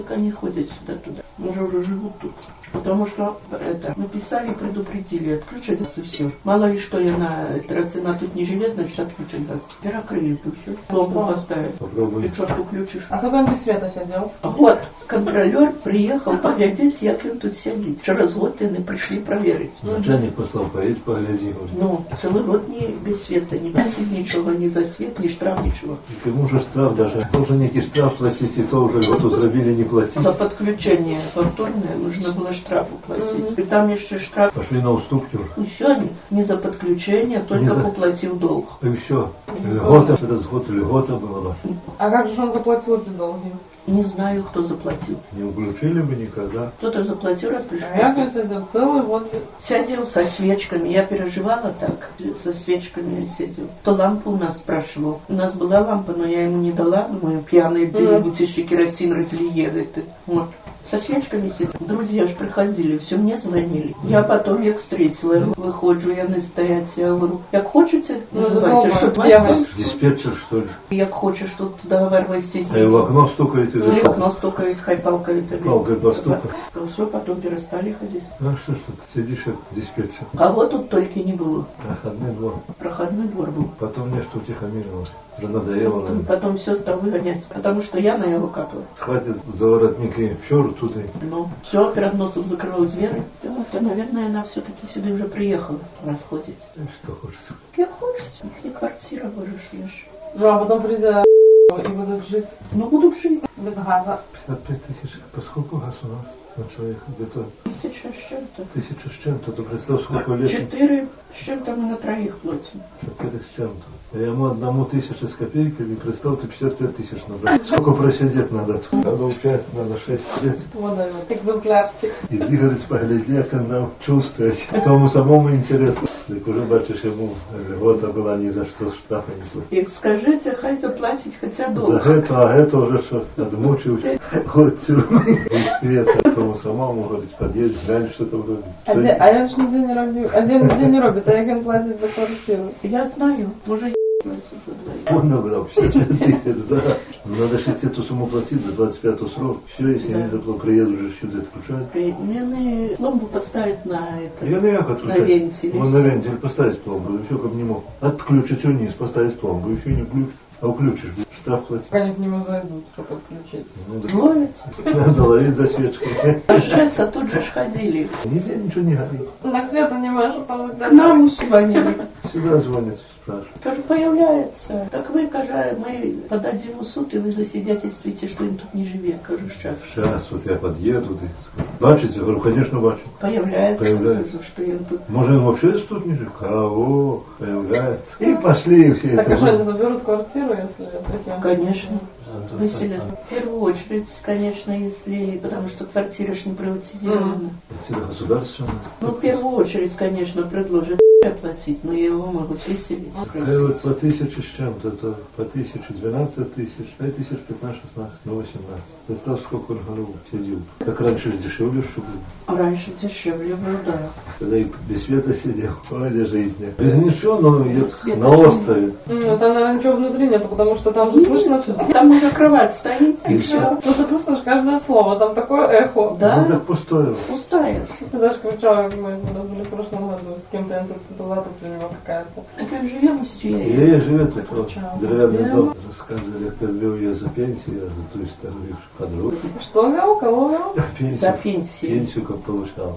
Так они ходят сюда-туда. Уже живут тут. Потому что написали, предупредили, отключат и все. Мало ли что раз она тут не живет, значит отключат газ. Перекрыли тут все. Лампу поставить. Попробуй. И черту включишь. А сколько он без света сидел? Вот, контролер приехал поглядеть, як він тут сидит. Через год они пришли проверить. Начальник послал, поедь, погляди. Ну, целый год не без света, не платить ничего, ни за свет, ни штраф, ничего. Кому же штраф даже? Должен некий штраф платить, и то уже вот узрабили не платить. За подключение повторное нужно было штраф уплатить. И там еще штраф. Пошли на уступки уже. И все, не за подключение, только уплатил долг. И все. Льгота, через год льгота была бы. А как же он заплатил эти долги? Не знаю, кто заплатил. Не включили бы никогда. Кто-то заплатил, раз пришел. А я сидел целый год. Сидел со свечками. Я переживала так. Со свечками сидел. Кто лампу у нас спрашивал. У нас была лампа, но я ему не дала. Думаю, пьяные где-нибудь еще керосин разлие. Вот. Со свечками сидел. Друзья ж приходили, все мне звонили. Я потом их встретила. Выходжу, я не стоять. Я говорю, як хочете, называйте. Диспетчер, что ли? Як хочешь, тут договаривайся. А и в окно стукает. Ну, и в окно стукает, хай палкой. Палкой постукает. Все, потом перестали ходить. Ну что ж тут, сидишь как диспетчер. Кого тут только не было. Проходной двор. Проходной двор был. Потом нечто утихомирилось. Уже надоело, наверное. Потом все стал выгонять, потому что я на его капала. Схватит за воротники фёр тут и... Ну, все, перед носом закрывал дверь. Вот, наверное, она все-таки сюда уже приехала расходить. Что хочется. Как хочется. Их не квартира, говоришь, ешь. Ну, а потом придя и будут жить Ну, буду жить. без газа. 55 тысяч. Поскольку газ у нас на человека где-то 1000 с чем-то. 1000 с чем-то, то представь, сколько лет. 4 с чем-то мы на троих платим. 4 с чем-то. А ему одному 1000 с копейками, представь, ты 55 тысяч надо. Сколько просидеть надо? Годов 5, надо 6 сидеть. Вот он, экземплярчик. Иди, говорит, погляди, как он нам чувствует. Тому самому интересно. Так уже, бачишь, ему льгота была ни за что, штрафа не было. И скажите, хай заплатить хотя За долг. это уже что, отмучился. Год тюрьмы и света. Тому самому, говорит, подъезд, глянь, что там робит. А я ж нигде не роблю. Нигде не робит, а як він платить за квартиру. Я знаю, може платить за двоих. Он набрал 55 тысяч за раз. Надо же эту сумму платить за 25 срок. Все, если не заплатил, приеду уже сюда отключать. Мне пломбу поставить на это. Я наверх отключать. На вентиль. Он на вентиль поставить пломбу, и все как не мог. Отключить вниз, поставить пломбу, и все не включишь. А включишь, штраф платить. Как они к нему зайдут, чтобы отключить. Ну, да. Ловит. Надо ловить за свечкой. А тут же ж ходили. Нигде ничего не горит. Так света не можешь помыть. К нам звонили. Сюда звонят, спрашивают. Кажу, появляется. Так вы, каже, мы подадим в суд, и вы засвидетельствуете, что он тут не живет. Кажу, сейчас. Сейчас вот я подъеду, ты скажу. Бачите? Я говорю, конечно, бачу. Появляется. Появляется. Кажу, что он тут. Может, он вообще тут не живет? Кого? Появляется. И пошли все Так это. а что, они заберут квартиру, если он... Конечно. Выселят. В первую очередь, конечно, если... Потому что квартира ж не приватизирована. Это государственное. Ну, в первую очередь, конечно, предложат оплатить, но его могут выселить. А вот по 1000 с чем-то, это по 1000, 12 тысяч, 5 тысяч, 15, 16, ну 18. Представь, сколько он голову сидел. Как раньше дешевле, что было. Раньше дешевле было, да. Когда и без света сидел, ради жизни. Без ничего, но Света на острове. Ну, там, наверное, ничего внутри нету, потому что там же слышно все. Там уже кровать стоит, и И все. Ну, ты слышишь каждое слово, там такое эхо. Да? Ну так пустое. Пустая. Ты даже кричала, как мы были в прошлом году, с кем-то я тут была, тут у него какая-то. Так мы живем с И Тюей. ей живет такой деревянный Да. дом. Рассказывали, как вел ее за пенсию, за ту старую подругу. Что вел? Кого вел? За пенсию. Пенсию как получал.